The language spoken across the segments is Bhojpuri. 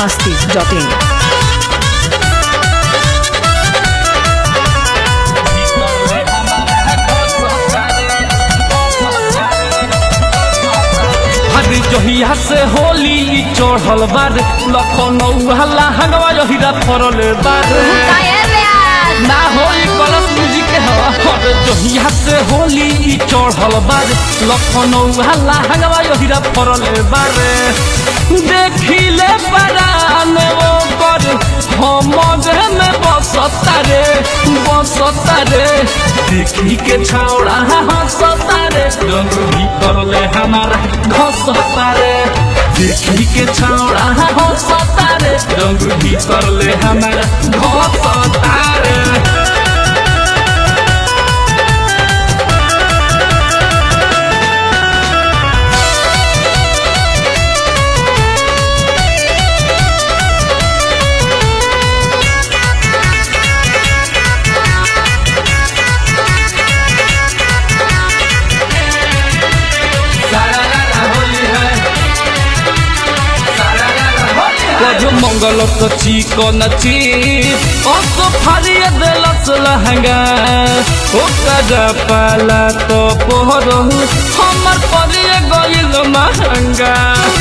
biharmasti.in जहिया से होली चढ़ल बार लखनऊ हल्ला हंगवा जहिरा फरल बार ना होली कलश म्यूजिक के हवा जहिया से होली चढ़ल बार लखनऊ हल्ला हंगवा जहिरा फरल बार देखिले परान वो कर हमरे में बसता रे देखी के छौड़ा हंसता रे रंग भीतर ले हमारा घसता रे देखी के छौड़ा हंसता रे रंग भीतर ले हमारा घसता रे मंगल तो चिकन चीज फारिया दिलस लहंगा ओकरा पाला तो पोहरहु हमर परिया गइल महंगा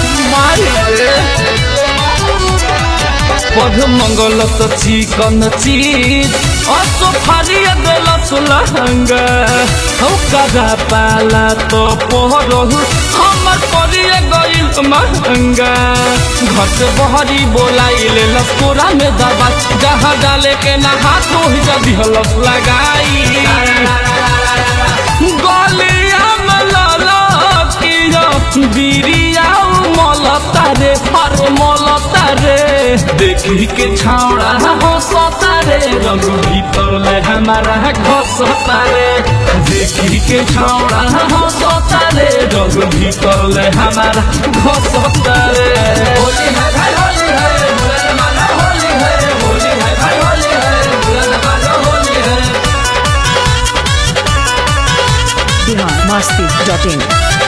पध मंगल तो चिकन चीज फारिया दिलस लहंगा ओकरा पाला तो पोहरहु हमर परिया गइल महंगा घट बहरी बोलाइले लस्कोरा में दबा जहाँ डाले के ना हाथ रोहिजा दिहलस लगाई गलिया में ललकिया बिरिया मलता रे हर मलता रे देखी के छौड़ा हंसता रे रंग भीतर ले हमारा घसता रे देखी के छौड़ा हंसता रे रंग भीतर ले हमारा घसता रे होली है भाई होली है बुलंद माला होली है होली है भाई होली है बुलंद माला होली है biharmasti.in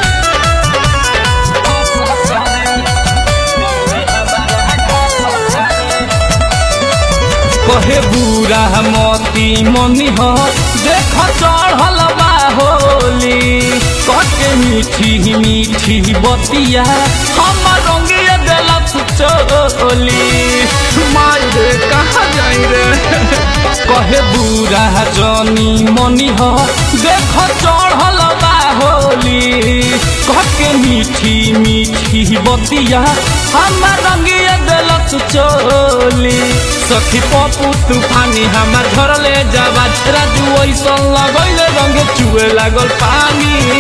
कहे बुरा मोती मनी हो देख चढ़ल बा होली कटे मीठी मीठी बतिया हम रंगिया दिलस चोली मायरे कहाँ जाई रे कहे बुरा जनी मनी हो देख चढ़ल बा होली कटे मीठी मीठी बतिया हम रंगिया दिलस चोली सखी पपू तूफानी हमार घर ले जावा राजू ऐसा लगैले रंग चुए लागल पानी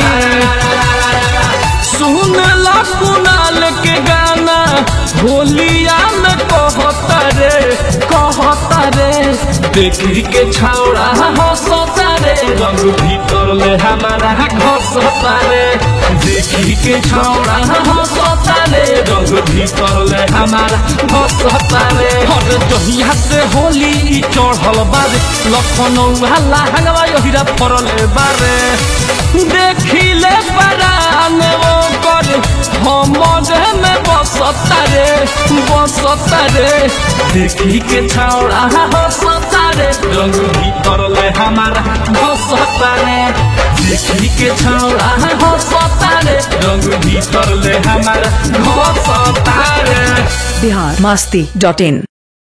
सुन ला कुनाल के गाना होलिया में कहता रे देखी के छौड़ा हंसता रे रंग भीतर ले हमारा घसता रे देखी के छौड़ा हंसता रे रंग भीतर ले हमारा घसता रे हर जहिया से होली चढ़ल बार लखनऊ हल्ला हंगवा हीरा फरल बारे देखिले परान वो कर हमरे में बसता रे देखी के छौड़ा हंसता रे रंग भीतर ले हमारा घसता रे देखी के छौड़ा हंसता रे रंग भीतर ले हमारा घसता रे biharmasti.in